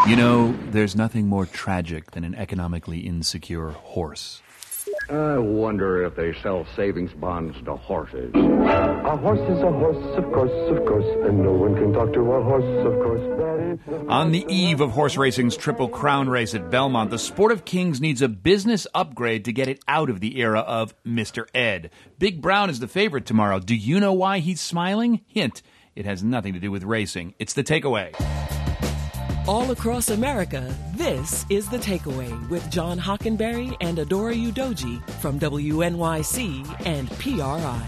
You know, there's nothing more tragic than an economically insecure horse. I wonder if they sell savings bonds to horses. A horse is a horse, of course, and no one can talk to a horse, of course. On the eve of horse racing's Triple Crown race at Belmont, the Sport of Kings needs a business upgrade to get it out of the era of Mr. Ed. Big Brown is the favorite tomorrow. Do you know why he's smiling? Hint, it has nothing to do with racing. It's The Takeaway. All across America, this is The Takeaway with John Hockenberry and Adora Udoji from WNYC and PRI.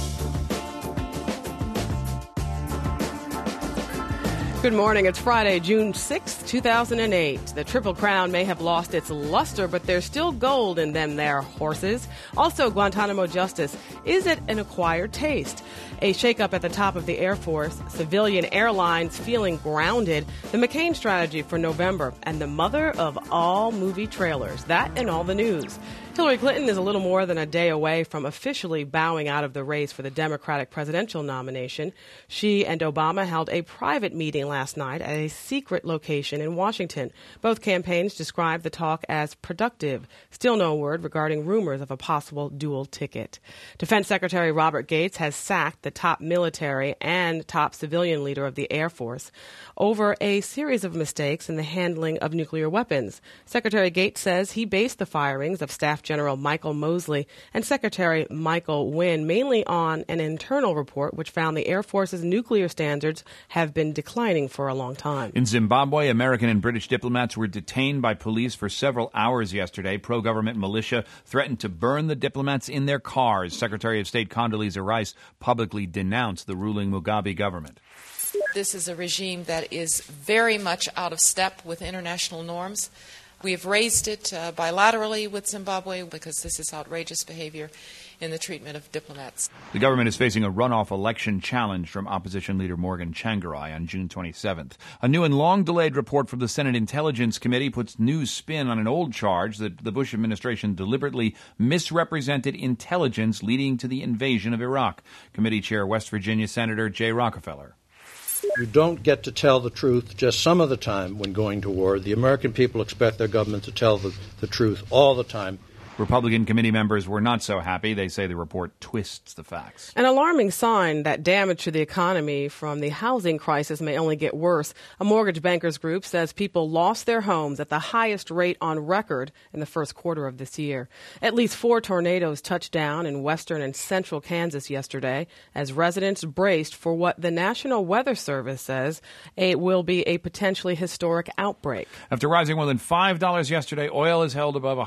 Good morning. It's Friday, June 6th, 2008. The Triple Crown may have lost its luster, but there's still gold in them there horses. Also, Guantanamo Justice. Is it an acquired taste? A shakeup at the top of the Air Force, civilian airlines feeling grounded, the McCain strategy for November, and the mother of all movie trailers. That and all the news. Hillary Clinton is a little more than a day away from officially bowing out of the race for the Democratic presidential nomination. She and Obama held a private meeting last night at a secret location in Washington. Both campaigns described the talk as productive. Still no word regarding rumors of a possible dual ticket. Defense Secretary Robert Gates has sacked the top military and top civilian leader of the Air Force over a series of mistakes in the handling of nuclear weapons. Secretary Gates says he based the firings of Staff General Michael Mosley and Secretary Michael Wynne mainly on an internal report which found the Air Force's nuclear standards have been declining for a long time. In Zimbabwe, American and British diplomats were detained by police for several hours yesterday. Pro-government militia threatened to burn the diplomats in their cars. Secretary of State Condoleezza Rice publicly denounced the ruling Mugabe government. This is a regime that is very much out of step with international norms. We have raised it bilaterally with Zimbabwe because this is outrageous behavior in the treatment of diplomats. The government is facing a runoff election challenge from opposition leader Morgan Tsvangirai on June 27th. A new and long-delayed report from the Senate Intelligence Committee puts new spin on an old charge that the Bush administration deliberately misrepresented intelligence leading to the invasion of Iraq. Committee Chair West Virginia Senator Jay Rockefeller. You don't get to tell the truth just some of the time when going to war. The American people expect their government to tell the truth all the time. Republican committee members were not so happy. They say the report twists the facts. An alarming sign that damage to the economy from the housing crisis may only get worse. A mortgage bankers group says people lost their homes at the highest rate on record in the first quarter of this year. At least 4 tornadoes touched down in western and central Kansas yesterday as residents braced for what the National Weather Service says will be a potentially historic outbreak. After rising more than $5 yesterday, oil is held above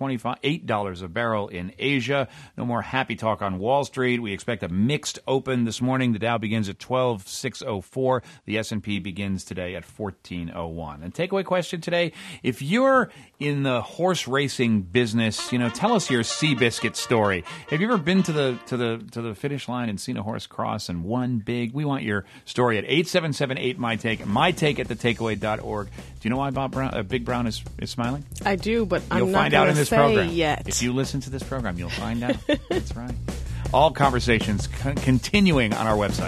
$8 a barrel in Asia. No more happy talk on Wall Street. We expect a mixed open this morning. The Dow begins at 12,604. The S&P begins today at 1401. And takeaway question today, if you're in the horse racing business, tell us your Seabiscuit story. Have you ever been to the finish line and seen a horse cross and won big? We want your story at 877-8MyTake, mytake at thetakeaway.org. Do you know why Big Brown is smiling? I do, but You'll I'm not going to say program. Yet. If you listen to this program, you'll find out. That's right. All conversations continuing on our website.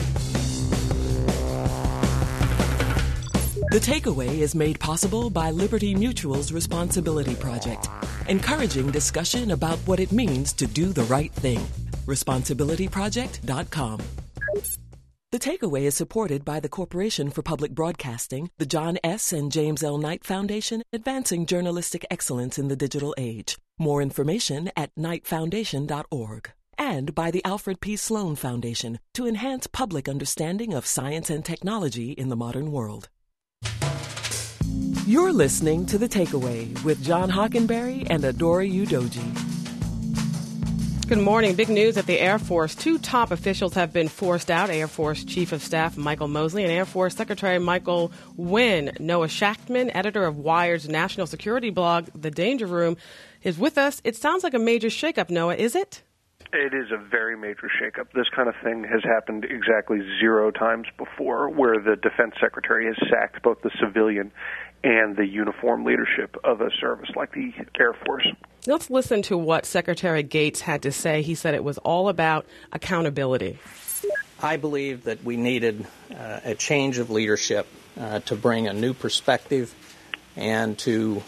The Takeaway is made possible by Liberty Mutual's Responsibility Project, encouraging discussion about what it means to do the right thing. ResponsibilityProject.com. The Takeaway is supported by the Corporation for Public Broadcasting, the John S. and James L. Knight Foundation, advancing journalistic excellence in the digital age. More information at knightfoundation.org. And by the Alfred P. Sloan Foundation to enhance public understanding of science and technology in the modern world. You're listening to The Takeaway with John Hockenberry and Adora Udoji. Good morning. Big news at the Air Force. 2 top officials have been forced out. Air Force Chief of Staff Michael Mosley and Air Force Secretary Michael Wynne. Noah Shachtman, editor of Wired's national security blog, The Danger Room, is with us. It sounds like a major shakeup, Noah, is it? It is a very major shakeup. This kind of thing has happened exactly 0 times before, where the defense secretary has sacked both the civilian and the uniform leadership of a service like the Air Force. Let's listen to what Secretary Gates had to say. He said it was all about accountability. I believe that we needed a change of leadership to bring a new perspective and to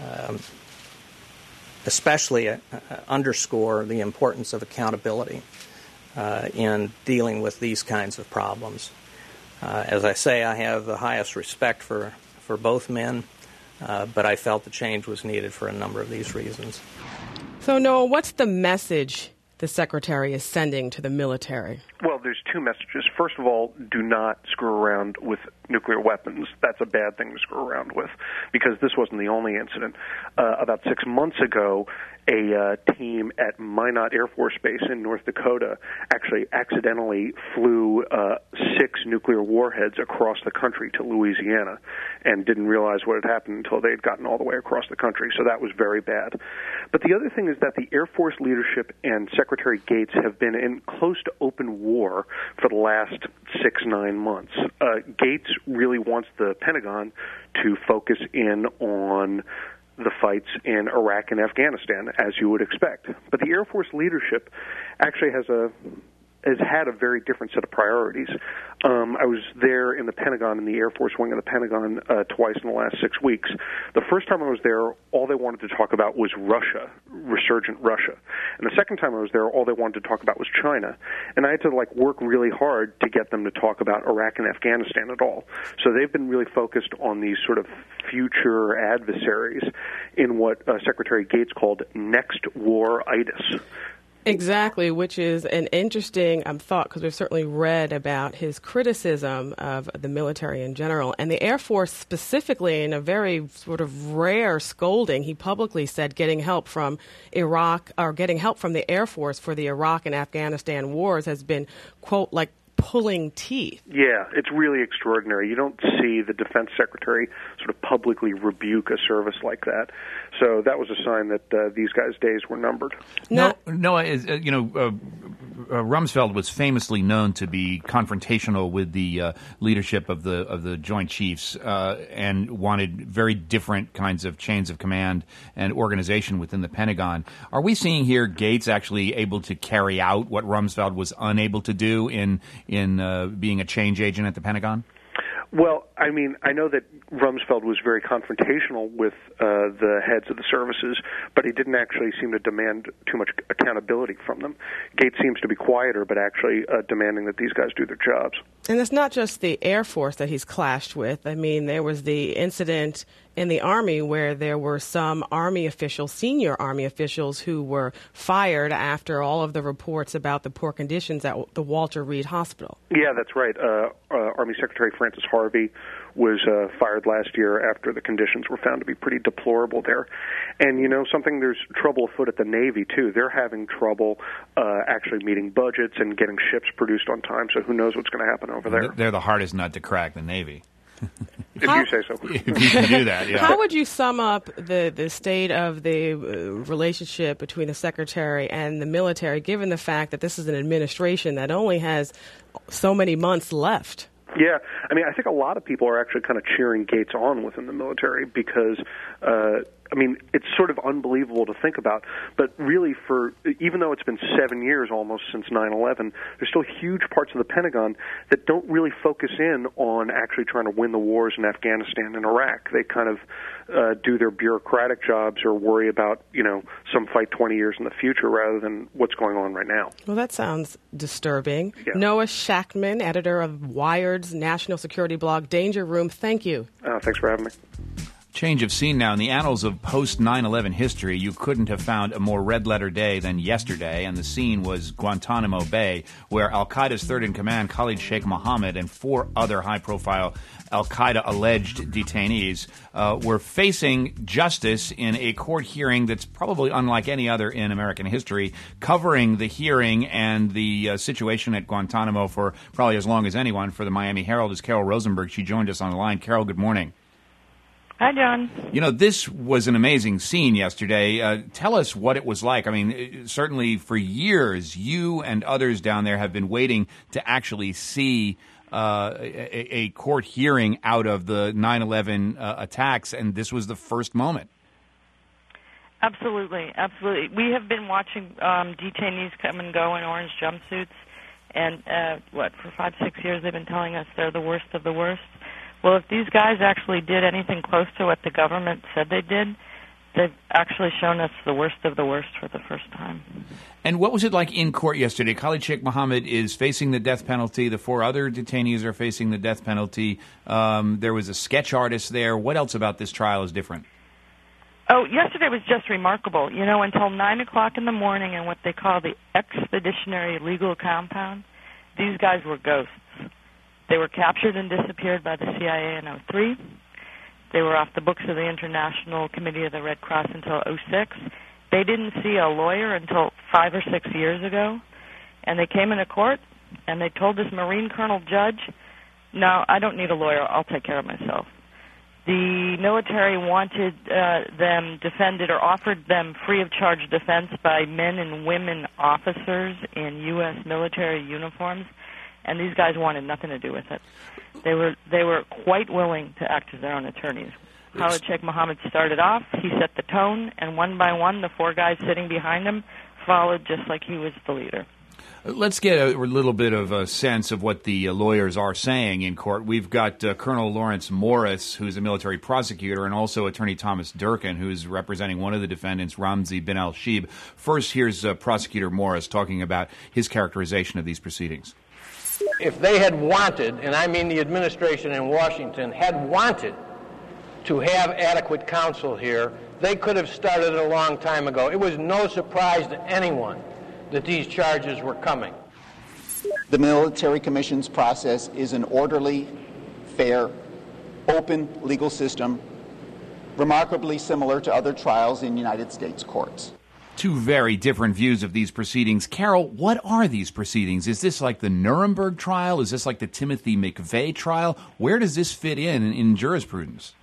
especially underscore the importance of accountability in dealing with these kinds of problems. As I say, I have the highest respect for both men, but I felt the change was needed for a number of these reasons. So, Noah, what's the message the Secretary is sending to the military? Well, there's two messages. First of all, do not screw around with nuclear weapons. That's a bad thing to screw around with, because this wasn't the only incident. About 6 months ago, a team at Minot Air Force Base in North Dakota actually accidentally flew 6 nuclear warheads across the country to Louisiana and didn't realize what had happened until they had gotten all the way across the country. So that was very bad. But the other thing is that the Air Force leadership and Secretary Gates have been in close to open war for the last 6-9 months. Gates really wants the Pentagon to focus in on the fights in Iraq and Afghanistan, as you would expect. But the Air Force leadership actually has had a very different set of priorities. I was there in the Pentagon, in the Air Force wing of the Pentagon, twice in the last 6 weeks. The first time I was there, all they wanted to talk about was Russia, resurgent Russia. And the second time I was there, all they wanted to talk about was China. And I had to work really hard to get them to talk about Iraq and Afghanistan at all. So they've been really focused on these sort of future adversaries in what Secretary Gates called next war-itis. Exactly, which is an interesting thought, because we've certainly read about his criticism of the military in general. And the Air Force specifically, in a very sort of rare scolding, he publicly said getting help from Iraq, or getting help from the Air Force for the Iraq and Afghanistan wars has been, quote, like pulling teeth. Yeah, it's really extraordinary. You don't see the defense secretary sort of publicly rebuke a service like that. So that was a sign that these guys' days were numbered. Noah, Rumsfeld was famously known to be confrontational with the leadership of the Joint Chiefs and wanted very different kinds of chains of command and organization within the Pentagon. Are we seeing here Gates actually able to carry out what Rumsfeld was unable to do in being a change agent at the Pentagon? Well, I mean, I know that Rumsfeld was very confrontational with the heads of the services, but he didn't actually seem to demand too much accountability from them. Gates seems to be quieter, but actually demanding that these guys do their jobs. And it's not just the Air Force that he's clashed with. I mean, there was the incident in the Army where there were some Army officials, senior Army officials, who were fired after all of the reports about the poor conditions at the Walter Reed Hospital. Yeah, that's right. Army Secretary Francis Harvey was fired last year after the conditions were found to be pretty deplorable there. And, there's trouble afoot at the Navy, too. They're having trouble actually meeting budgets and getting ships produced on time, so who knows what's going to happen over there. They're the hardest nut to crack, the Navy. If you say so. If you can do that, yeah. How would you sum up the state of the relationship between the Secretary and the military, given the fact that this is an administration that only has so many months left? Yeah, I mean, I think a lot of people are actually kind of cheering Gates on within the military because, it's sort of unbelievable to think about. But really, even though it's been 7 years almost since 9/11, there's still huge parts of the Pentagon that don't really focus in on actually trying to win the wars in Afghanistan and Iraq. They kind of do their bureaucratic jobs or worry about, some fight 20 years in the future rather than what's going on right now. Well, that sounds disturbing. Yeah. Noah Shachtman, editor of Wired's national security blog, Danger Room, thank you. Thanks for having me. Change of scene now. In the annals of post-9/11 history, you couldn't have found a more red-letter day than yesterday, and the scene was Guantanamo Bay, where al-Qaeda's third-in-command, Khalid Sheikh Mohammed, and 4 other high-profile al-Qaeda-alleged detainees were facing justice in a court hearing that's probably unlike any other in American history, covering the hearing and the situation at Guantanamo for probably as long as anyone. For the Miami Herald is Carol Rosenberg. She joined us on the line. Carol, good morning. Hi, John. This was an amazing scene yesterday. Tell us what it was like. I mean, certainly for years, you and others down there have been waiting to actually see a court hearing out of the 9/11 attacks, and this was the first moment. Absolutely, absolutely. We have been watching detainees come and go in orange jumpsuits, And, for 5-6 years they've been telling us they're the worst of the worst. Well, if these guys actually did anything close to what the government said they did, they've actually shown us the worst of the worst for the first time. And what was it like in court yesterday? Khalid Sheikh Mohammed is facing the death penalty. The 4 other detainees are facing the death penalty. There was a sketch artist there. What else about this trial is different? Oh, yesterday was just remarkable. You know, until 9 o'clock in the morning in what they call the expeditionary legal compound, these guys were ghosts. They were captured and disappeared by the CIA in 2003. They were off the books of the International Committee of the Red Cross until 2006. They didn't see a lawyer until 5 or 6 years ago. And they came into court, and they told this Marine Colonel judge, no, I don't need a lawyer. I'll take care of myself. The military wanted them defended or offered them free of charge defense by men and women officers in U.S. military uniforms, and these guys wanted nothing to do with it. They were quite willing to act as their own attorneys. Khalid Sheikh Mohammed started off, he set the tone, and one by one the 4 guys sitting behind him followed just like he was the leader. Let's get a little bit of a sense of what the lawyers are saying in court. We've got Colonel Lawrence Morris, who's a military prosecutor, and also Attorney Thomas Durkin, who's representing one of the defendants, Ramzi bin al-Shibh. First, here's Prosecutor Morris talking about his characterization of these proceedings. If they had wanted, and I mean the administration in Washington, had wanted to have adequate counsel here, they could have started a long time ago. It was no surprise to anyone that these charges were coming. The Military Commission's process is an orderly, fair, open legal system, remarkably similar to other trials in United States courts. 2 very different views of these proceedings. Carol, what are these proceedings? Is this like the Nuremberg trial? Is this like the Timothy McVeigh trial? Where does this fit in jurisprudence?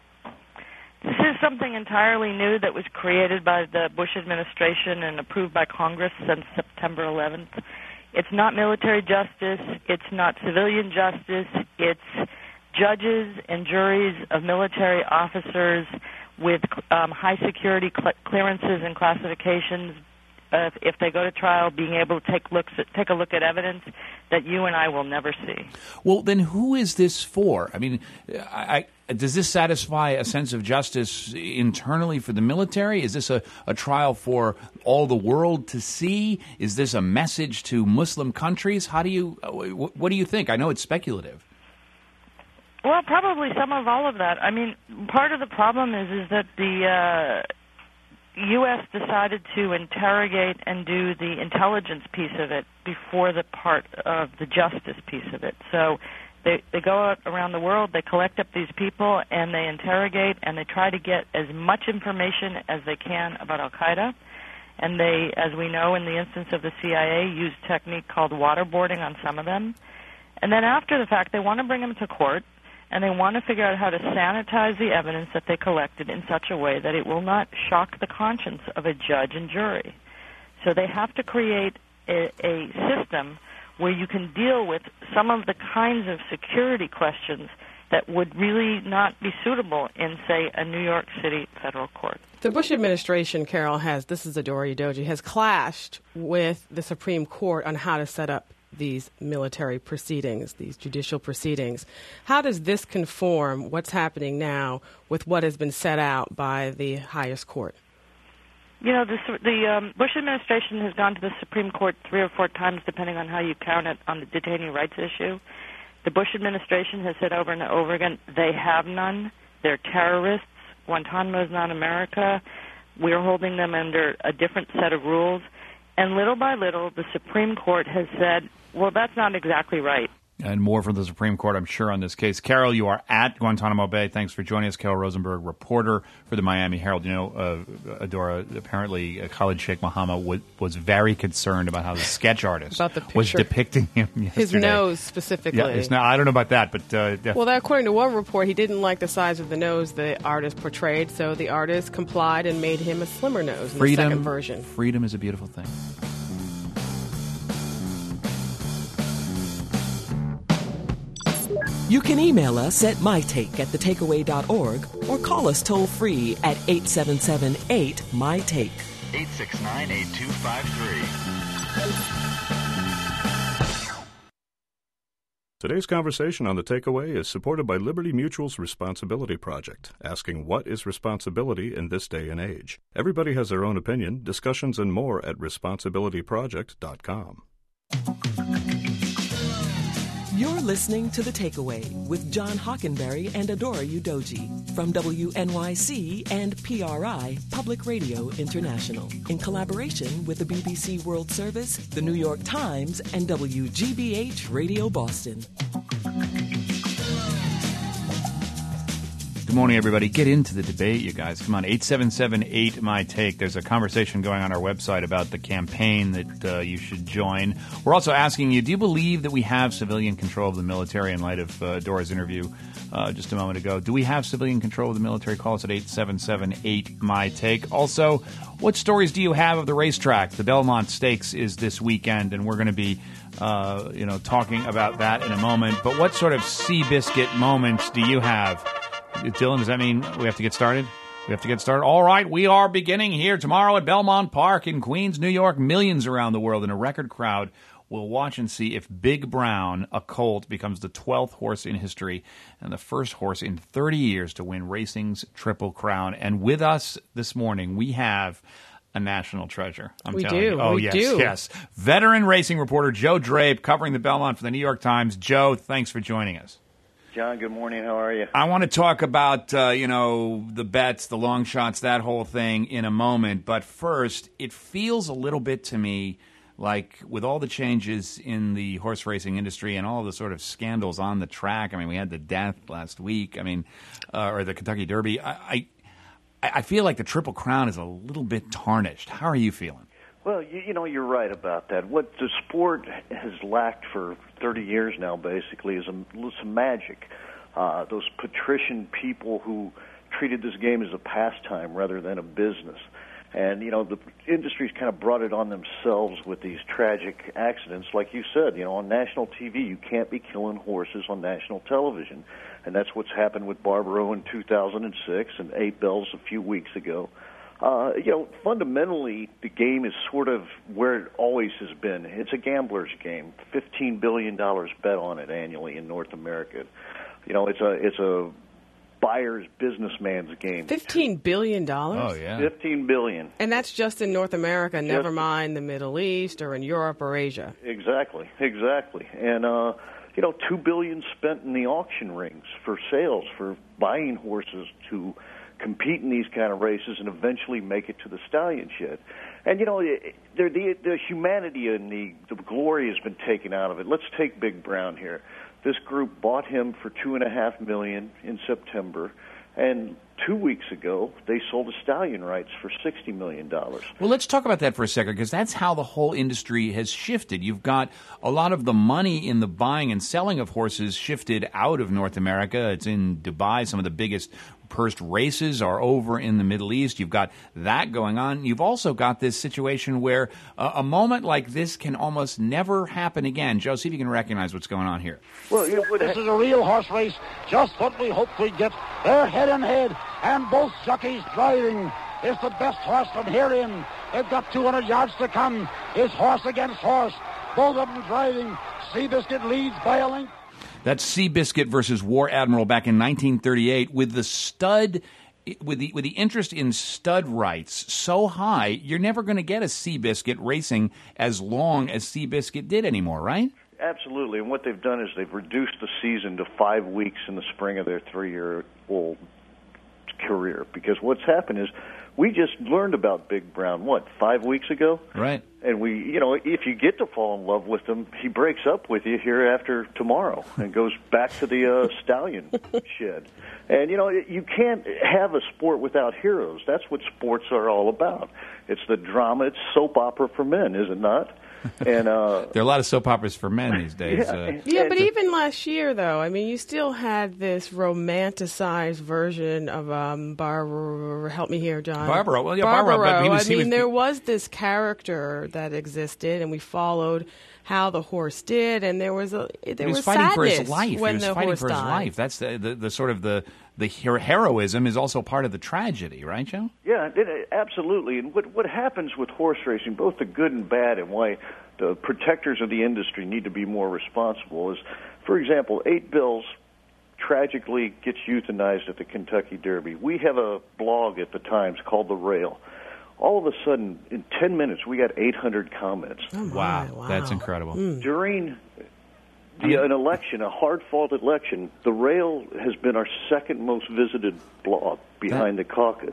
This is something entirely new that was created by the Bush administration and approved by Congress since September 11th. It's not military justice. It's not civilian justice. It's judges and juries of military officers with high security clearances and classifications, if they go to trial, being able to take a look at evidence that you and I will never see. Well, then who is this for? I mean, does this satisfy a sense of justice internally for the military? Is this a trial for all the world to see? Is this a message to Muslim countries? What do you think? I know it's speculative. Well, probably some of all of that. I mean, part of the problem is that the U.S. decided to interrogate and do the intelligence piece of it before the part of the justice piece of it. So they go out around the world, they collect up these people, and they interrogate, and they try to get as much information as they can about al-Qaeda. And they, as we know in the instance of the CIA, use a technique called waterboarding on some of them. And then after the fact, they want to bring them to court, and they want to figure out how to sanitize the evidence that they collected in such a way that it will not shock the conscience of a judge and jury. So they have to create a system where you can deal with some of the kinds of security questions that would really not be suitable in, say, a New York City federal court. The Bush administration, Carol, this is Adora Udoji, has clashed with the Supreme Court on how to set up these military proceedings, these judicial proceedings. How does this conform what's happening now with what has been set out by the highest court? You know, the Bush administration has gone to the Supreme Court 3 or 4 times, depending on how you count it, on the detainee rights issue. The Bush administration has said over and over again, they have none. They're terrorists. Guantanamo is not America. We're holding them under a different set of rules. And little by little, the Supreme Court has said, well, that's not exactly right. And more from the Supreme Court, I'm sure, on this case. Carol, you are at Guantanamo Bay. Thanks for joining us. Carol Rosenberg, reporter for the Miami Herald. You know, Adora, apparently Khalid Sheikh Mohammed was very concerned about how the sketch artist was depicting him yesterday. His nose, specifically. Yeah, I don't know about that, but... well, according to one report, he didn't like the size of the nose the artist portrayed, so the artist complied and made him a slimmer nose in the second version. Freedom is a beautiful thing. You can email us at mytake@thetakeaway.org or call us toll-free at 877-8-MyTake. 869-8253. Today's conversation on The Takeaway is supported by Liberty Mutual's Responsibility Project, asking what is responsibility in this day and age. Everybody has their own opinion. Discussions and more at responsibilityproject.com. You're listening to The Takeaway with John Hockenberry and Adora Udoji from WNYC and PRI, Public Radio International, in collaboration with the BBC World Service, the New York Times, and WGBH Radio Boston. Good morning, everybody. Get into the debate, you guys. Come on, 877-8-MY-TAKE. There's a conversation going on our website about the campaign that you should join. We're also asking you, do you believe that we have civilian control of the military in light of Dora's interview just a moment ago? Do we have civilian control of the military? Call us at 877-8-MY-TAKE. Also, what stories do you have of the racetrack? The Belmont Stakes is this weekend, and we're going to be talking about that in a moment. But what sort of Seabiscuit moments do you have? Dylan, does that mean we have to get started? We have to get started. All right, we are beginning here tomorrow at Belmont Park in Queens, New York. Millions around the world in a record crowd will watch and see if Big Brown, a colt, becomes the 12th horse in history and the first horse in 30 years to win racing's Triple Crown. And with us this morning, we have a national treasure. I'm telling you. Oh, yes. Veteran racing reporter Joe Drape covering the Belmont for the New York Times. Joe, thanks for joining us. John, good morning. How are you? I want to talk about, the bets, the long shots, that whole thing in a moment. But first, it feels a little bit to me like with all the changes in the horse racing industry and all the sort of scandals on the track. I mean, we had the death last week. Or the Kentucky Derby. I feel like the Triple Crown is a little bit tarnished. How are you feeling? Well, you're right about that. What the sport has lacked for 30 years now, basically, is some magic. Those patrician people who treated this game as a pastime rather than a business. And, the industry's kind of brought it on themselves with these tragic accidents. Like you said, on national TV, you can't be killing horses on national television. And that's what's happened with Barbaro in 2006 and 8 Bells a few weeks ago. Fundamentally, the game is sort of where it always has been. It's a gambler's game. $15 billion bet on it annually in North America. It's a buyer's businessman's game. $15 billion? Oh, yeah. $15 billion. And that's just in North America, never mind the Middle East or in Europe or Asia. Exactly. And, $2 billion spent in the auction rings for sales, for buying horses to compete in these kind of races and eventually make it to the stallion shed. And, the humanity and the glory has been taken out of it. Let's take Big Brown here. This group bought him for $2.5 million in September, and 2 weeks ago they sold the stallion rights for $60 million. Well, let's talk about that for a second, because that's how the whole industry has shifted. You've got a lot of the money in the buying and selling of horses shifted out of North America. It's in Dubai. Some of the biggest pursed races are over in the Middle East. You've got that going on. You've also got this situation where a moment like this can almost never happen again. Joe, see if you can recognize what's going on here. Well, this is a real horse race, just what we hoped we'd get. They're head and head, and both jockeys driving. It's the best horse from here in. They've got 200 yards to come. It's horse against horse. Both of them driving. Seabiscuit leads by a length. That's Seabiscuit versus War Admiral back in 1938 with the stud, with the interest in stud rights so high, you're never going to get a Seabiscuit racing as long as Seabiscuit did anymore, right? Absolutely. And what they've done is they've reduced the season to 5 weeks in the spring of their 3-year-old career. Because what's happened is we just learned about Big Brown, 5 weeks ago? Right. And if you get to fall in love with him, he breaks up with you here after tomorrow and goes back to the stallion shed. And, you can't have a sport without heroes. That's what sports are all about. It's the drama. It's soap opera for men, is it not? And there are a lot of soap operas for men these days. Yeah, but even last year, though, you still had this romanticized version of Barbaro. Help me here, John. Barbaro. Well, yeah, Barbaro. But there was this character that existed, and we followed how the horse did, and there was fighting for his sadness life. when he was the fighting horse for his died. life. That's the sort of the heroism is also part of the tragedy, right, Joe? Yeah, absolutely. And what happens with horse racing, both the good and bad, and why the protectors of the industry need to be more responsible, is For example, 8 Bills tragically gets euthanized at the Kentucky Derby. We have a blog at the Times called The Rail. All of a sudden, in 10 minutes, we got 800 comments. Oh, wow, that's incredible. During an election, a hard-fought election, The Rail has been our second most visited blog behind the caucus.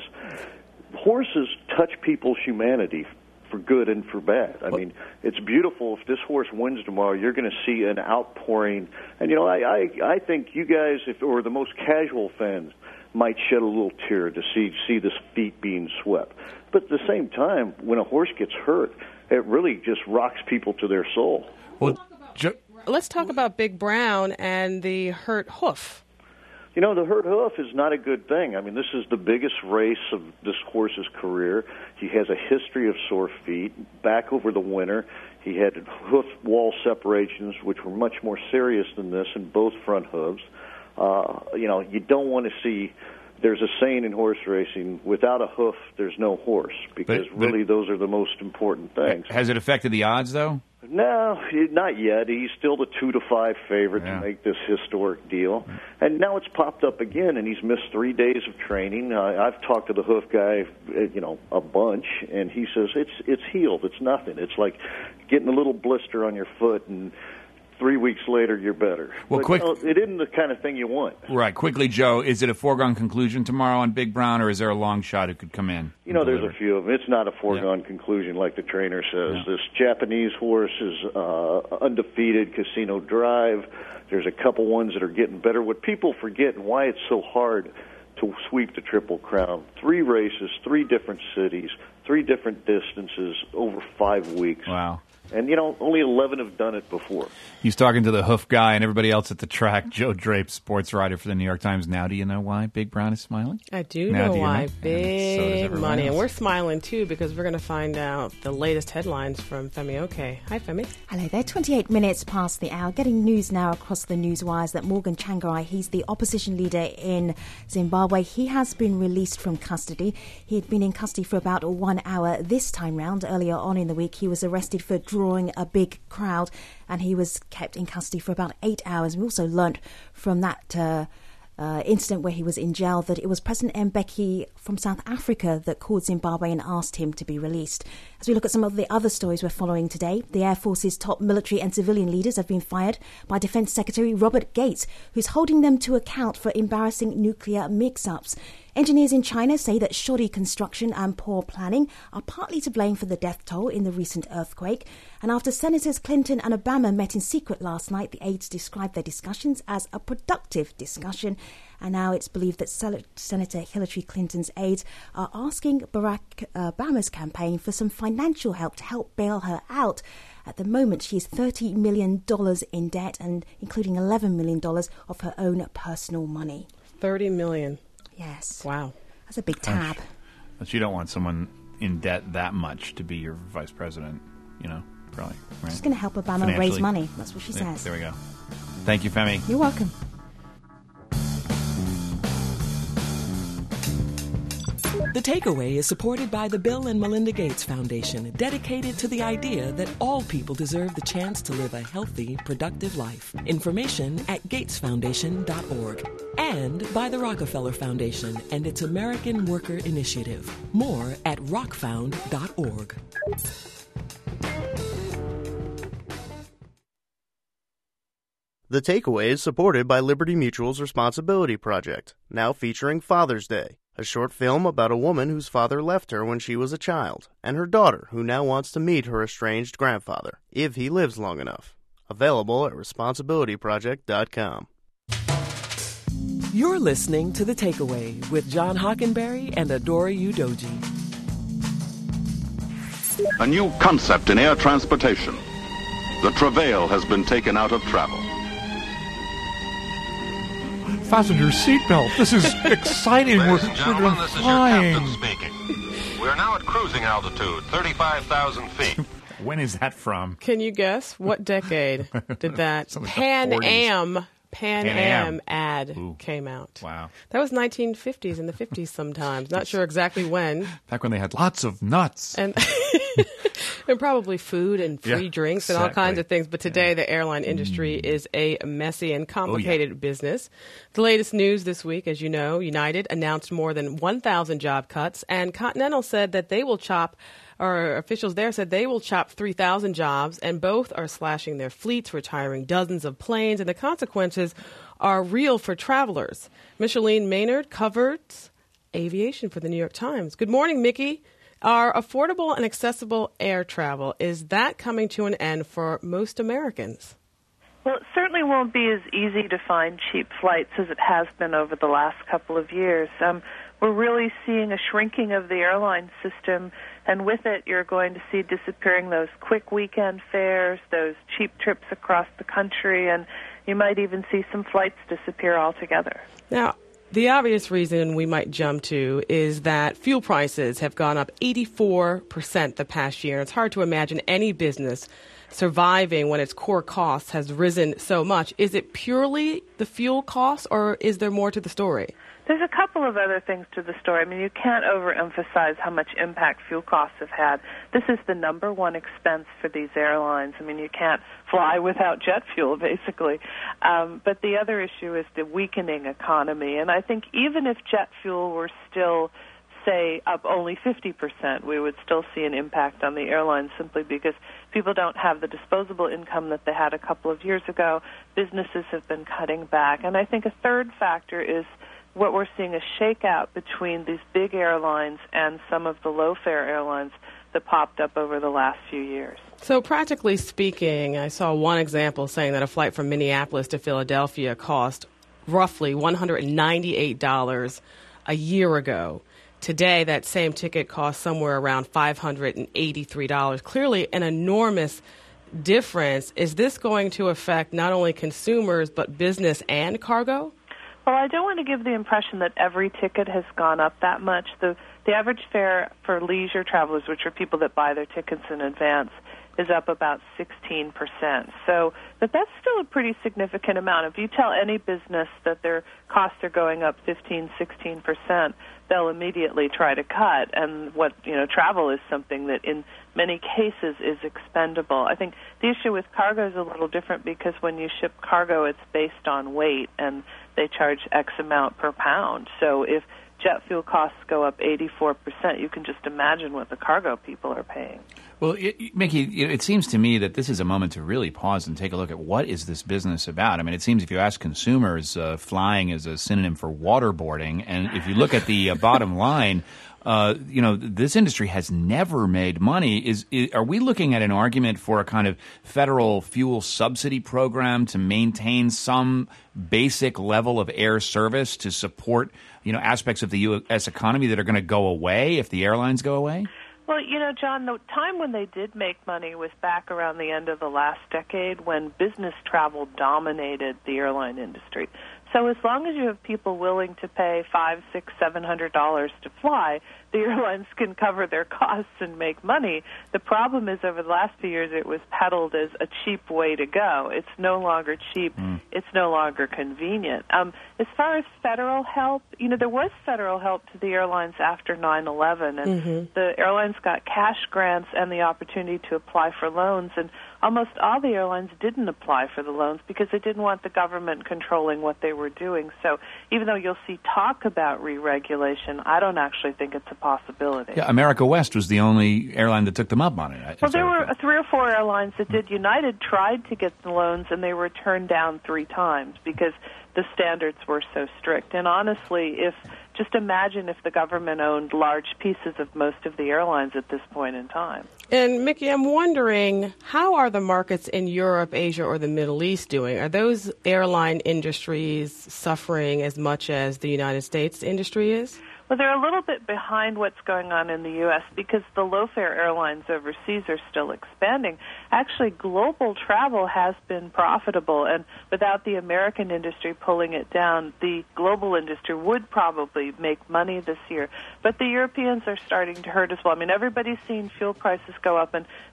Horses touch people's humanity for good and for bad. I mean, it's beautiful. If this horse wins tomorrow, you're going to see an outpouring. And, you know, I think you guys, or the most casual fans, might shed a little tear to see this feat being swept. But at the same time, when a horse gets hurt, it really just rocks people to their soul. Well, let's talk about Big Brown and the hurt hoof. You know, the hurt hoof is not a good thing. I mean, this is the biggest race of this horse's career. He has a history of sore feet. Back over the winter, he had hoof wall separations, which were much more serious than this in both front hooves. You know, you don't want to see. There's a saying in horse racing, without a hoof, there's no horse, because really those are the most important things. Has it affected the odds, though? No, not yet. He's still the 2-5 favorite to make this historic deal. And now it's popped up again, and he's missed 3 days of training. I've talked to the hoof guy, you know, a bunch, and he says it's healed. It's nothing. It's like getting a little blister on your foot, and 3 weeks later, you're better. Well, but, you know, it isn't the kind of thing you want. Right. Quickly, Joe, is it a foregone conclusion tomorrow on Big Brown, or is there a long shot who could come in? You know, there's a few of them. It's not a foregone conclusion like the trainer says. This Japanese horse is undefeated, Casino Drive. There's a couple ones that are getting better. What people forget and why it's so hard to sweep the Triple Crown, 3 races, 3 different cities, 3 different distances over 5 weeks. Wow. And, you know, only 11 have done it before. He's talking to the hoof guy and everybody else at the track. Joe Drape, sports writer for the New York Times. Now, do you know why Big Brown is smiling? I do know why. Big money. And we're smiling, too, because we're going to find out the latest headlines from Femi Oke. Hi, Femi. Hello there. 28 minutes past the hour. Getting news now across the news wires that Morgan Tsvangirai, he's the opposition leader in Zimbabwe. He has been released from custody. He had been in custody for about 1 hour this time round. Earlier on in the week, he was arrested for drawing a big crowd, and he was kept in custody for about 8 hours. We also learnt from that incident where he was in jail that it was President Mbeki from South Africa that called Zimbabwe and asked him to be released. As we look at some of the other stories we're following today, the Air Force's top military and civilian leaders have been fired by Defence Secretary Robert Gates, who's holding them to account for embarrassing nuclear mix-ups. Engineers in China say that shoddy construction and poor planning are partly to blame for the death toll in the recent earthquake. And after Senators Clinton and Obama met in secret last night, the aides described their discussions as a productive discussion. And now it's believed that Senator Hillary Clinton's aides are asking Barack Obama's campaign for some financial help to help bail her out. At the moment, she is $30 million in debt, and including $11 million of her own personal money. $30 million. Yes. Wow. That's a big tab. But you don't want someone in debt that much to be your vice president, you know, probably. Right? She's going to help Obama raise money. That's what she says. There we go. Thank you, Femi. You're welcome. The Takeaway is supported by the Bill and Melinda Gates Foundation, dedicated to the idea that all people deserve the chance to live a healthy, productive life. Information at gatesfoundation.org. And by the Rockefeller Foundation and its American Worker Initiative. More at rockfound.org. The Takeaway is supported by Liberty Mutual's Responsibility Project, now featuring Father's Day, a short film about a woman whose father left her when she was a child, and her daughter who now wants to meet her estranged grandfather, if he lives long enough. Available at responsibilityproject.com. You're listening to The Takeaway with John Hockenberry and Adora Udoji. A new concept in air transportation. The travail has been taken out of travel. Fasten your seatbelt. This is exciting. We're gentlemen, this flying. is your captain speaking. We're now at cruising altitude, 35,000 feet. When is that from? Can you guess what decade did that Pan Am Pan Am ad came out. Wow. That was 1950s and the 50s sometimes. Not sure exactly when. Back when they had lots of nuts. And and probably food and free drinks and all kinds of things. But today the airline industry is a messy and complicated business. The latest news this week, as you know, United announced more than 1,000 job cuts, and Continental said that they will chop, or officials there said they will chop 3,000 jobs, and both are slashing their fleets, retiring dozens of planes, and the consequences are real for travelers. Micheline Maynard covers aviation for the New York Times. Good morning, Mickey. Are affordable and accessible air travel, is that coming to an end for most Americans? Well, it certainly won't be as easy to find cheap flights as it has been over the last couple of years. We're really seeing a shrinking of the airline system, and with it you're going to see disappearing those quick weekend fares, those cheap trips across the country, and you might even see some flights disappear altogether. Now, the obvious reason we might jump to is that fuel prices have gone up 84% the past year. It's hard to imagine any business surviving when its core costs has risen so much. Is it purely the fuel costs, or is there more to the story? There's a couple of other things to the story. I mean, you can't overemphasize how much impact fuel costs have had. This is the number one expense for these airlines. I mean, you can't fly without jet fuel, basically. But the other issue is the weakening economy. And I think even if jet fuel were still, say, up only 50%, we would still see an impact on the airlines simply because people don't have the disposable income that they had a couple of years ago. Businesses have been cutting back. And I think a third factor is what we're seeing a shakeout between these big airlines and some of the low-fare airlines that popped up over the last few years. So practically speaking, I saw one example saying that a flight from Minneapolis to Philadelphia cost roughly $198 a year ago. Today, that same ticket costs somewhere around $583. Clearly an enormous difference. Is this going to affect not only consumers but business and cargo? Well, I don't want to give the impression that every ticket has gone up that much. The average fare for leisure travelers, which are people that buy their tickets in advance, is up about 16%. So that's still a pretty significant amount. If you tell any business that their costs are going up 15, 16%, they'll immediately try to cut. And travel is something that in many cases is expendable. I think the issue with cargo is a little different because when you ship cargo, it's based on weight, and they charge X amount per pound. So if jet fuel costs go up 84%, you can just imagine what the cargo people are paying. Well, Mickey, it seems to me that this is a moment to really pause and take a look at what is this business about. I mean, it seems if you ask consumers, flying is a synonym for waterboarding. And if you look at the bottom line, this industry has never made money. Are we looking at an argument for a kind of federal fuel subsidy program to maintain some basic level of air service to support, aspects of the U.S. economy that are going to go away if the airlines go away? Well, John, the time when they did make money was back around the end of the last decade when business travel dominated the airline industry. So as long as you have people willing to pay $500, $600, $700 to fly, the airlines can cover their costs and make money. The problem is over the last few years it was peddled as a cheap way to go. It's no longer cheap. It's no longer convenient. As far as federal help, there was federal help to the airlines after 9/11, and the airlines got cash grants and the opportunity to apply for loans, and almost all the airlines didn't apply for the loans because they didn't want the government controlling what they were doing. So even though you'll see talk about re-regulation, I don't actually think it's a possibility. Yeah, America West was the only airline that took them up on it. Well, there were 3 or 4 airlines that did. United tried to get the loans, and they were turned down 3 times because the standards were so strict. And honestly, just imagine if the government owned large pieces of most of the airlines at this point in time. And Mickey, I'm wondering, how are the markets in Europe, Asia, or the Middle East doing? Are those airline industries suffering as much as the United States industry is? Well, they're a little bit behind what's going on in the U.S. because the low-fare airlines overseas are still expanding. Actually, global travel has been profitable, and without the American industry pulling it down, the global industry would probably make money this year. But the Europeans are starting to hurt as well. I mean, everybody's seen fuel prices go up, and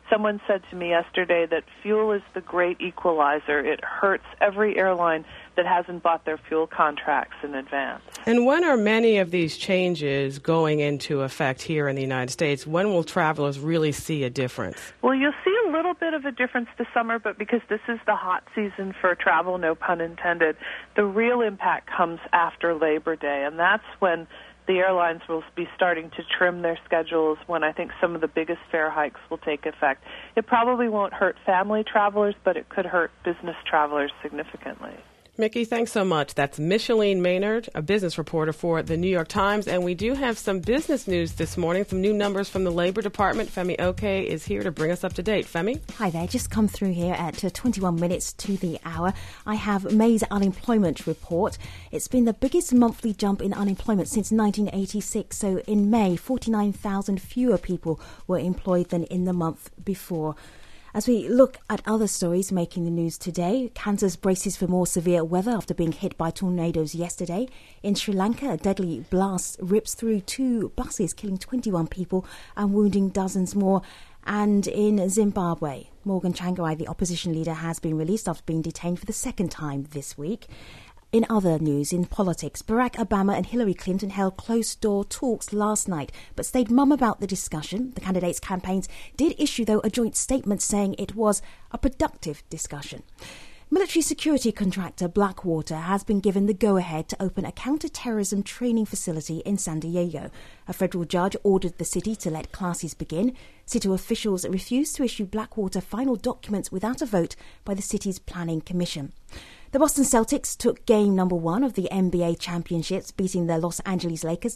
Someone said to me yesterday that fuel is the great equalizer. It hurts every airline that hasn't bought their fuel contracts in advance. And when are many of these changes going into effect here in the United States? When will travelers really see a difference? Well, you'll see a little bit of a difference this summer, but because this is the hot season for travel, no pun intended, the real impact comes after Labor Day, and that's when the airlines will be starting to trim their schedules, when I think some of the biggest fare hikes will take effect. It probably won't hurt family travelers, but it could hurt business travelers significantly. Mickey, thanks so much. That's Micheline Maynard, a business reporter for the New York Times. And we do have some business news this morning, some new numbers from the Labor Department. Femi Oke is here to bring us up to date. Femi? Hi there. Just come through here at 21 minutes to the hour. I have May's unemployment report. It's been the biggest monthly jump in unemployment since 1986. So in May, 49,000 fewer people were employed than in the month before. As we look at other stories making the news today, Kansas braces for more severe weather after being hit by tornadoes yesterday. In Sri Lanka, a deadly blast rips through 2 buses, killing 21 people and wounding dozens more. And in Zimbabwe, Morgan Tsvangirai, the opposition leader, has been released after being detained for the second time this week. In other news, in politics, Barack Obama and Hillary Clinton held closed-door talks last night, but stayed mum about the discussion. The candidates' campaigns did issue, though, a joint statement saying it was a productive discussion. Military security contractor Blackwater has been given the go-ahead to open a counter-terrorism training facility in San Diego. A federal judge ordered the city to let classes begin. City officials refused to issue Blackwater final documents without a vote by the city's planning commission. The Boston Celtics took game number 1 of the NBA championships, beating the Los Angeles Lakers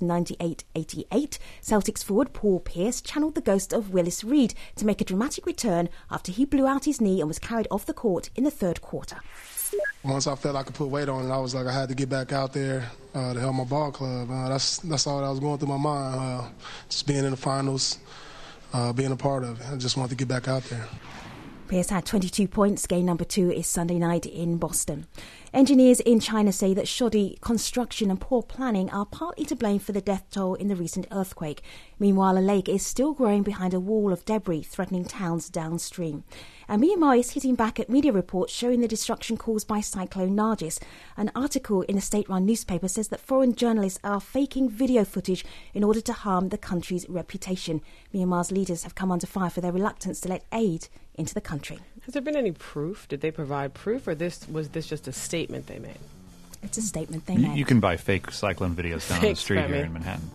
98-88. Celtics forward Paul Pierce channeled the ghost of Willis Reed to make a dramatic return after he blew out his knee and was carried off the court in the third quarter. Once I felt I could put weight on it, I was like I had to get back out there to help my ball club. That's all that was going through my mind, just being in the finals, being a part of it. I just wanted to get back out there. Pierce had 22 points. Game number 2 is Sunday night in Boston. Engineers in China say that shoddy construction and poor planning are partly to blame for the death toll in the recent earthquake. Meanwhile, a lake is still growing behind a wall of debris threatening towns downstream. And Myanmar is hitting back at media reports showing the destruction caused by Cyclone Nargis. An article in a state-run newspaper says that foreign journalists are faking video footage in order to harm the country's reputation. Myanmar's leaders have come under fire for their reluctance to let aid into the country. Has there been any proof? Did they provide proof, or was this just a statement they made? It's a statement they made. You can buy fake cyclone videos down on the street here in Manhattan.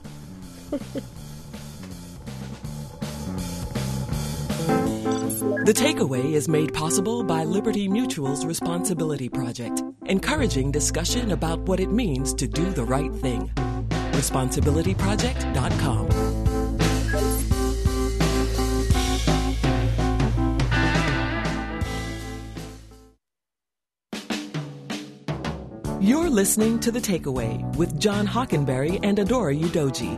The Takeaway is made possible by Liberty Mutual's Responsibility Project, encouraging discussion about what it means to do the right thing. ResponsibilityProject.com. You're listening to The Takeaway with John Hockenberry and Adora Udoji.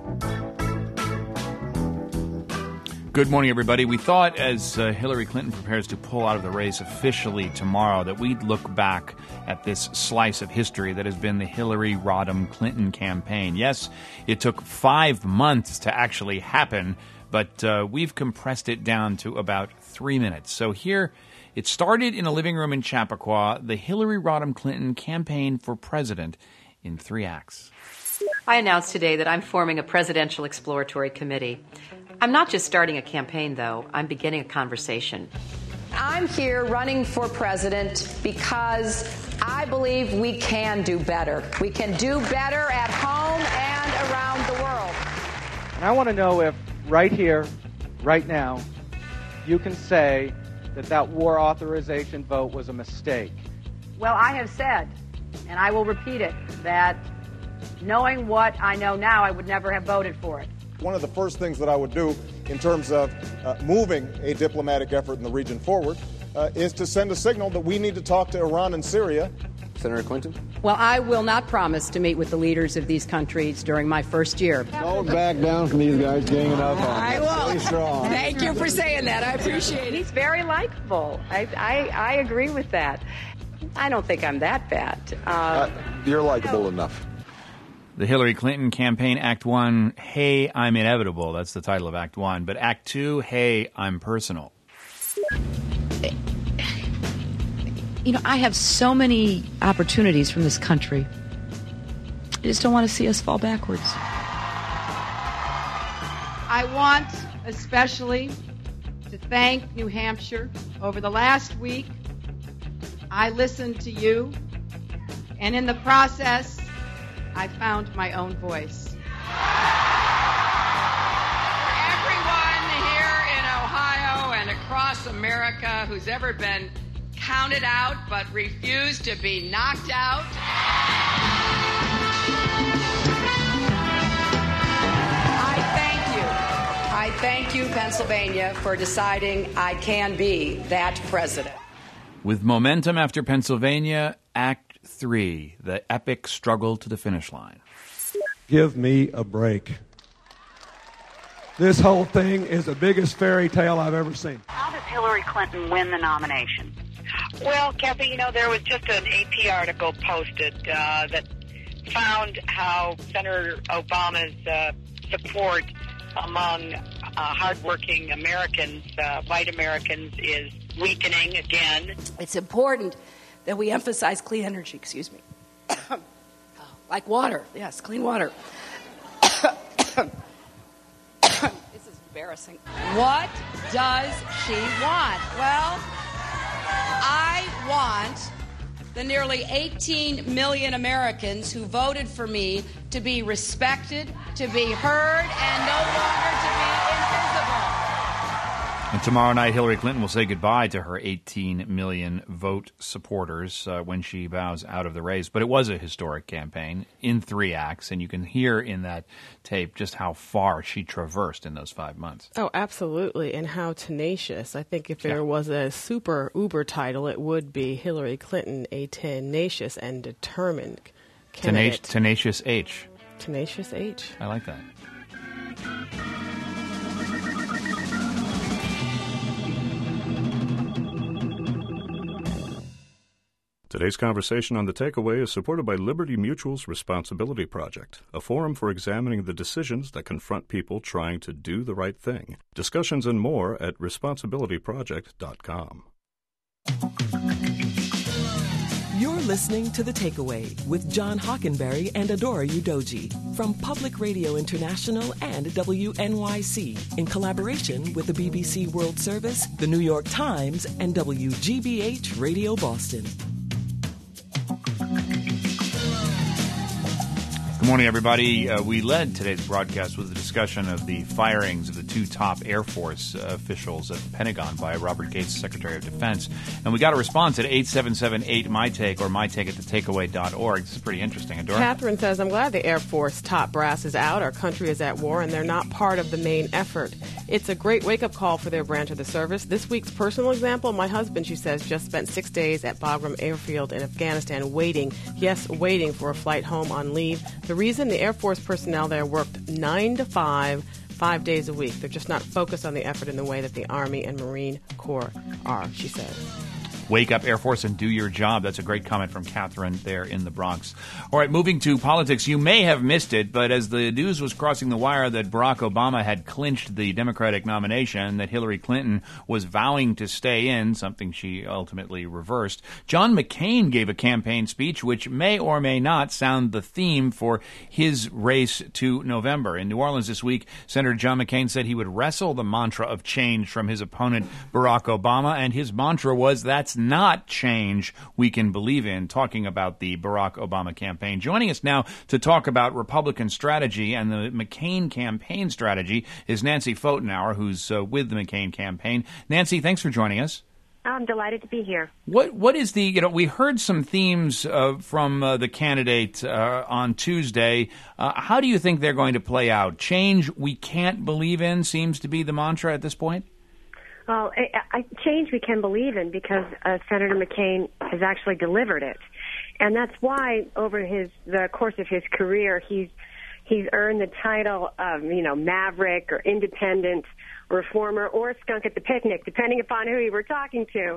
Good morning, everybody. We thought as Hillary Clinton prepares to pull out of the race officially tomorrow that we'd look back at this slice of history that has been the Hillary Rodham Clinton campaign. Yes, it took 5 months to actually happen, but we've compressed it down to about 3 minutes. So here, it started in a living room in Chappaqua, the Hillary Rodham Clinton campaign for president in 3 acts. I announced today that I'm forming a presidential exploratory committee. I'm not just starting a campaign, though. I'm beginning a conversation. I'm here running for president because I believe we can do better. We can do better at home and around the world. And I want to know if right here, right now, you can say that war authorization vote was a mistake. Well, I have said, and I will repeat it, that knowing what I know now, I would never have voted for it. One of the first things that I would do in terms of moving a diplomatic effort in the region forward is to send a signal that we need to talk to Iran and Syria. Senator Clinton? Well, I will not promise to meet with the leaders of these countries during my first year. Don't back down from these guys ganging up on I you. won't. Stay strong. Thank you for saying that. I appreciate it. He's very likable. I agree with that. I don't think I'm that bad. You're likable enough. The Hillary Clinton campaign, Act 1, Hey, I'm Inevitable. That's the title of Act 1. But Act 2, Hey, I'm Personal. I have so many opportunities from this country. I just don't want to see us fall backwards. I want especially to thank New Hampshire. Over the last week, I listened to you, and in the process, I found my own voice. For everyone here in Ohio and across America who's ever been counted out but refused to be knocked out, I thank you, Pennsylvania, for deciding I can be that president. With momentum after Pennsylvania, Act 3, the epic struggle to the finish line. Give me a break. This whole thing is the biggest fairy tale I've ever seen. How did Hillary Clinton win the nomination? Well, Kathy, there was just an AP article posted that found how Senator Obama's support among hardworking Americans, white Americans, is weakening again. It's important that we emphasize clean energy, like water. Yes, clean water. This is embarrassing. What does she want? Well, I want the nearly 18 million Americans who voted for me to be respected, to be heard, and no longer to be invisible. And tomorrow night, Hillary Clinton will say goodbye to her 18 million vote supporters when she bows out of the race. But it was a historic campaign in 3 acts, and you can hear in that tape just how far she traversed in those 5 months. Oh, absolutely, and how tenacious. I think if there was a super uber title, it would be Hillary Clinton, a tenacious and determined candidate. Tenacious H. Tenacious H. I like that. Today's conversation on The Takeaway is supported by Liberty Mutual's Responsibility Project, a forum for examining the decisions that confront people trying to do the right thing. Discussions and more at responsibilityproject.com. You're listening to The Takeaway with John Hockenberry and Adora Udoji from Public Radio International and WNYC in collaboration with the BBC World Service, the New York Times, and WGBH Radio Boston. Good morning, everybody. We led today's broadcast with a discussion of the firings of the 2 top Air Force officials at the Pentagon by Robert Gates, Secretary of Defense. And we got a response at 877-8-MyTake or mytake@thetakeaway.org. This is pretty interesting. Adora? Catherine says, I'm glad the Air Force top brass is out. Our country is at war, and they're not part of the main effort. It's a great wake-up call for their branch of the service. This week's personal example, my husband, she says, just spent 6 days at Bagram Airfield in Afghanistan waiting for a flight home on leave. The reason the Air Force personnel there worked 9 to 5, 5 days a week. They're just not focused on the effort in the way that the Army and Marine Corps are, she says. Wake up, Air Force, and do your job. That's a great comment from Catherine there in the Bronx. All right, moving to politics. You may have missed it, but as the news was crossing the wire that Barack Obama had clinched the Democratic nomination, that Hillary Clinton was vowing to stay in, something she ultimately reversed, John McCain gave a campaign speech which may or may not sound the theme for his race to November. In New Orleans this week, Senator John McCain said he would wrestle the mantra of change from his opponent, Barack Obama, and his mantra was, that's not change we can believe in, talking about the Barack Obama campaign. Joining us now to talk about Republican strategy and the McCain campaign strategy is Nancy Pfotenhauer, who's with the McCain campaign. Nancy, thanks for joining us. I'm delighted to be here. What is the, we heard some themes from the candidate on Tuesday. How do you think they're going to play out? Change we can't believe in seems to be the mantra at this point? Well, change we can believe in because Senator McCain has actually delivered it. And that's why over the course of his career, he's earned the title of, maverick or independent reformer or skunk at the picnic, depending upon who you were talking to.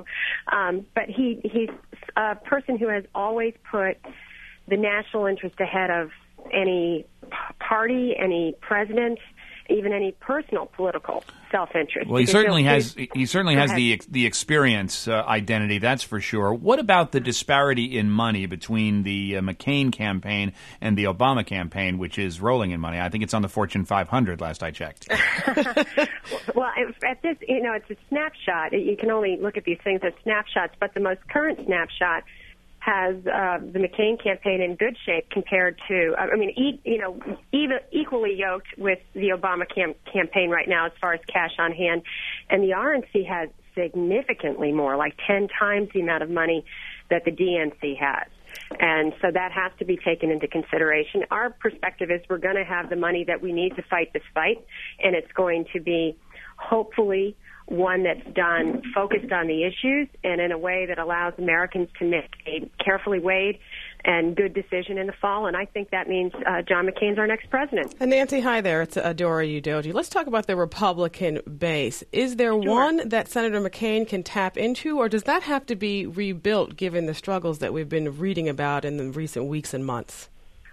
But he's a person who has always put the national interest ahead of any party, any president, even any personal political self-interest. Well, he certainly has the experience identity, that's for sure. What about the disparity in money between the McCain campaign and the Obama campaign, which is rolling in money? I think it's on the Fortune 500 last I checked. Well, at this, it's a snapshot. You can only look at these things as snapshots, but the most current snapshot has the McCain campaign in good shape compared to, even equally yoked with the Obama campaign right now as far as cash on hand. And the RNC has significantly more, like 10 times the amount of money that the DNC has. And so that has to be taken into consideration. Our perspective is we're going to have the money that we need to fight this fight, and it's going to be hopefully one that's done focused on the issues and in a way that allows Americans to make a carefully weighed and good decision in the fall. And I think that means John McCain's our next president. And Nancy, hi there. It's Adora Udoji. Let's talk about the Republican base. Is there one that Senator McCain can tap into, or does that have to be rebuilt given the struggles that we've been reading about in the recent weeks and months?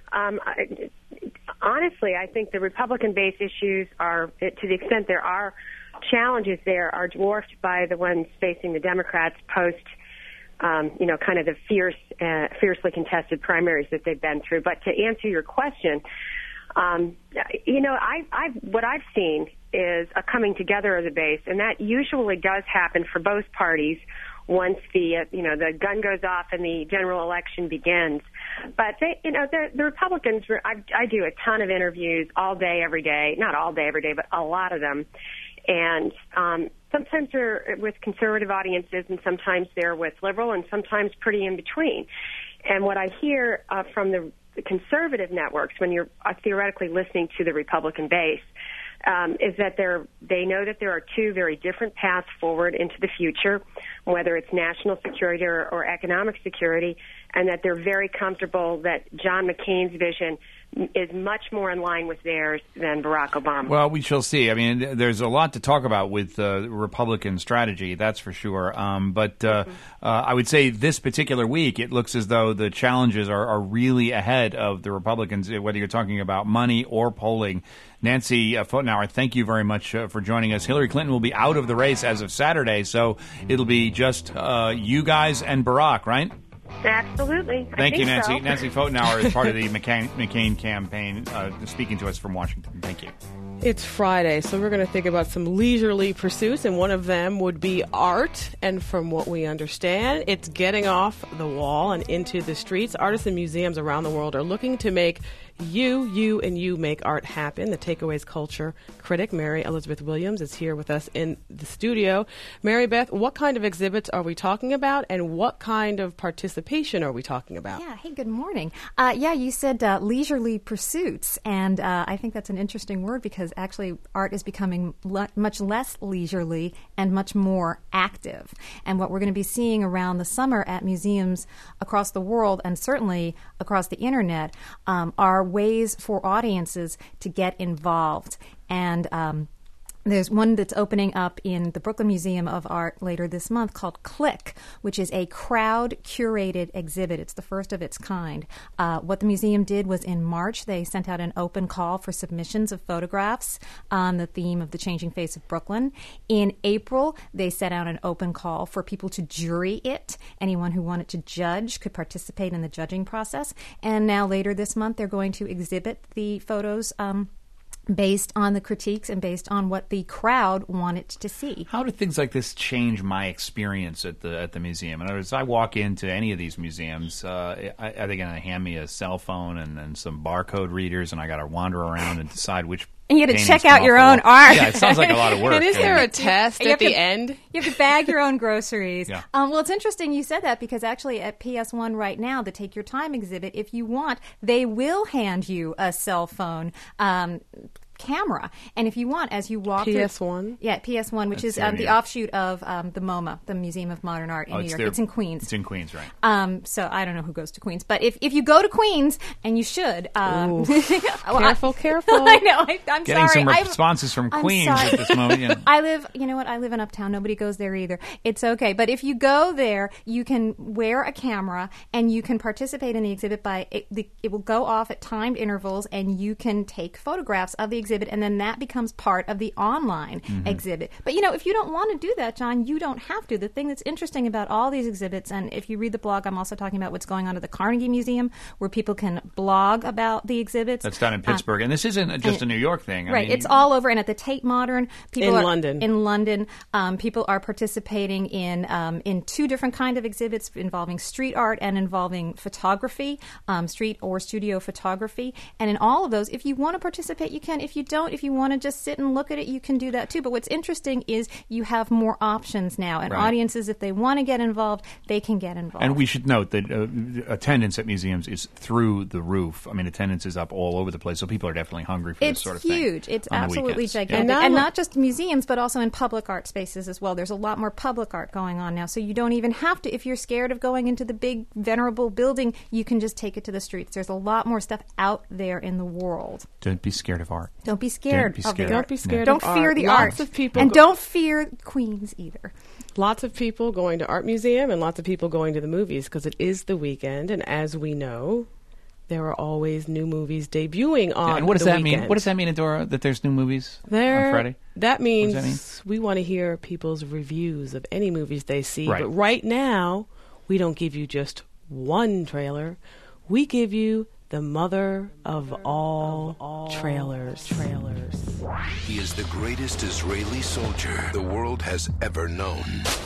Honestly, I think the Republican base issues are, to the extent there are challenges there, are dwarfed by the ones facing the Democrats post, kind of the fiercely contested primaries that they've been through. But to answer your question, what I've seen is a coming together of the base, and that usually does happen for both parties once the gun goes off and the general election begins. But the Republicans, I do a ton of interviews all day, every day, not all day, every day, but a lot of them. And sometimes they're with conservative audiences, and sometimes they're with liberal, and sometimes pretty in between. And what I hear from the conservative networks when you're theoretically listening to the Republican base is that they know that there are two very different paths forward into the future, whether it's national security or economic security, and that they're very comfortable that John McCain's vision is much more in line with theirs than Barack Obama. Well, we shall see. I mean, there's a lot to talk about with Republican strategy, that's for sure. But I would say this particular week, it looks as though the challenges are really ahead of the Republicans, whether you're talking about money or polling. Nancy Pfotenhauer, thank you very much for joining us. Hillary Clinton will be out of the race as of Saturday, so it'll be just you guys and Barack, right? Absolutely. Thank you, Nancy. So. Nancy Pfotenhauer is part of the McCain campaign, speaking to us from Washington. Thank you. It's Friday, so we're going to think about some leisurely pursuits, and one of them would be art. And from what we understand, it's getting off the wall and into the streets. Artists and museums around the world are looking to make you make art happen. The Takeaways culture critic, Mary Elizabeth Williams, is here with us in the studio. Mary Beth, what kind of exhibits are we talking about, and what kind of participation are we talking about? Yeah, hey, good morning. You said leisurely pursuits, and I think that's an interesting word because actually art is becoming much less leisurely and much more active. And what we're going to be seeing around the summer at museums across the world, and certainly across the internet, are ways for audiences to get involved. And there's one that's opening up in the Brooklyn Museum of Art later this month called Click, which is a crowd-curated exhibit. It's the first of its kind. What the museum did was in March, they sent out an open call for submissions of photographs on the theme of the changing face of Brooklyn. In April, they set out an open call for people to jury it. Anyone who wanted to judge could participate in the judging process. And now later this month, they're going to exhibit the photos based on the critiques and based on what the crowd wanted to see. How do things like this change my experience at the museum? In other words, I walk into any of these museums, are they going to hand me a cell phone and some barcode readers, and I got to wander around and decide which and you have to check out your own art. Yeah, it sounds like a lot of work. And is there a test at the end? You have to bag your own groceries. Yeah. Well, it's interesting you said that because actually at PS1 right now, the Take Your Time exhibit, if you want, they will hand you a cell phone camera. And if you want, as you walk PS1? Yeah, PS1, which is the offshoot of the MoMA, the Museum of Modern Art in New York. It's in Queens. It's in Queens, right. So I don't know who goes to Queens. But if you go to Queens, and you should. Careful. I know. I'm Getting sorry. some responses from Queens at this moment. Yeah. I live in Uptown. Nobody goes there either. It's okay. But if you go there, you can wear a camera and you can participate in the exhibit it will go off at timed intervals and you can take photographs of the exhibit exhibit, and then that becomes part of the online exhibit. But, if you don't want to do that, John, you don't have to. The thing that's interesting about all these exhibits, and if you read the blog, I'm also talking about what's going on at the Carnegie Museum, where people can blog about the exhibits. That's down in Pittsburgh. And this isn't just a New York thing. Right. It's all over. And at the Tate Modern, people In London, people are participating in two different kind of exhibits involving street art and involving photography, street or studio photography. And in all of those, if you want to participate, you can. If you don't, if you want to just sit and look at it, you can do that too. But what's interesting is you have more options now. And audiences, if they want to get involved, they can get involved. And we should note that attendance at museums is through the roof. I mean, attendance is up all over the place, so people are definitely hungry for this sort of thing. It's huge. It's absolutely gigantic. And not just museums, but also in public art spaces as well. There's a lot more public art going on now, so you don't even have to, if you're scared of going into the big, venerable building, you can just take it to the streets. There's a lot more stuff out there in the world. Don't be scared of art. Don't be scared of the art. Don't be scared of art. Don't fear the art. Lots of people and don't fear queens either. Lots of people going to art museum and lots of people going to the movies because it is the weekend, and as we know, there are always new movies debuting on and what does the that weekend. mean? What does that mean, Adora, that there's new movies on Friday? That means we want to hear people's reviews of any movies they see. Right. But right now, we don't give you just one trailer. We give you the mother of all trailers. He is the greatest Israeli soldier the world has ever known.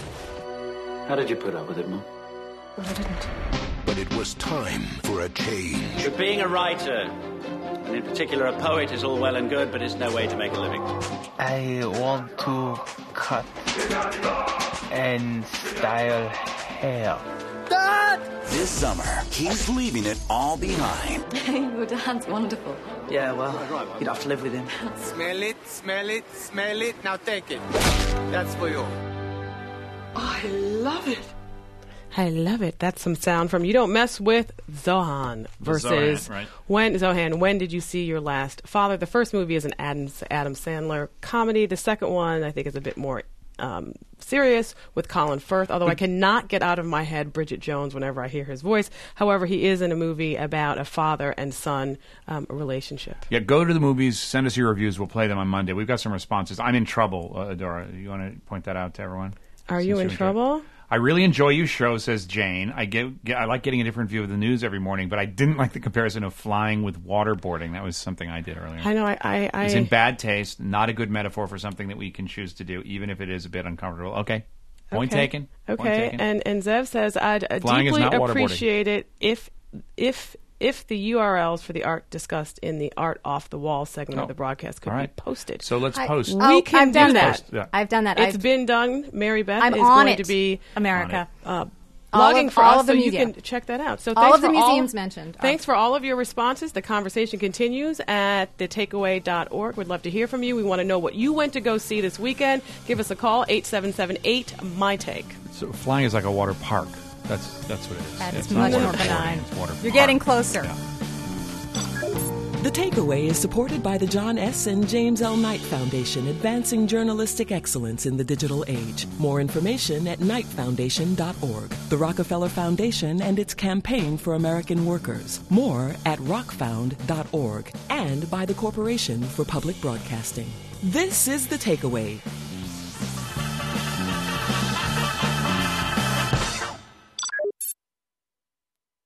How did you put up with it, Mom? Well, I didn't. But it was time for a change. But being a writer, and in particular a poet, is all well and good, but it's no way to make a living. I want to cut and style hair. Dad! This summer, he's leaving it all behind. Your dad's wonderful. Yeah, well, you'd have to live with him. Smell it, smell it, smell it. Now take it. That's for you. I love it. I love it. That's some sound from You Don't Mess With Zohan versus Zohan. When did you see your last father? The first movie is an Adam Sandler comedy. The second one, I think, is a bit more serious with Colin Firth, although I cannot get out of my head Bridget Jones whenever I hear his voice. However, he is in a movie about a father and son relationship. Yeah, go to the movies, send us your reviews. We'll play them on Monday. We've got some responses. I'm in trouble, Adora. You want to point that out to everyone? Are you in trouble? I really enjoy your show, says Jane. I like getting a different view of the news every morning, but I didn't like the comparison of flying with waterboarding. That was something I did earlier. I know. It's in bad taste, not a good metaphor for something that we can choose to do, even if it is a bit uncomfortable. Okay. Point taken. Okay. Point taken. And Zev says, I'd deeply appreciate it if the URLs for the art discussed in the Art Off the Wall segment of the broadcast could be posted. So let's post. We can do that. I've done that. It's been done. Mary Beth I'm is on going it, to be America. Blogging for all us, of the so media. you can check that out. So all of the museums mentioned. Thanks for all of your responses. The conversation continues at thetakeaway.org. We'd love to hear from you. We want to know what you went to go see this weekend. Give us a call, 877-8-MY-TAKE. So flying is like a water park. That's what it is. That's much more benign. You're You're getting closer. Yeah. The Takeaway is supported by the John S. and James L. Knight Foundation, advancing journalistic excellence in the digital age. More information at knightfoundation.org. The Rockefeller Foundation and its campaign for American workers. More at rockfound.org. And by the Corporation for Public Broadcasting. This is The Takeaway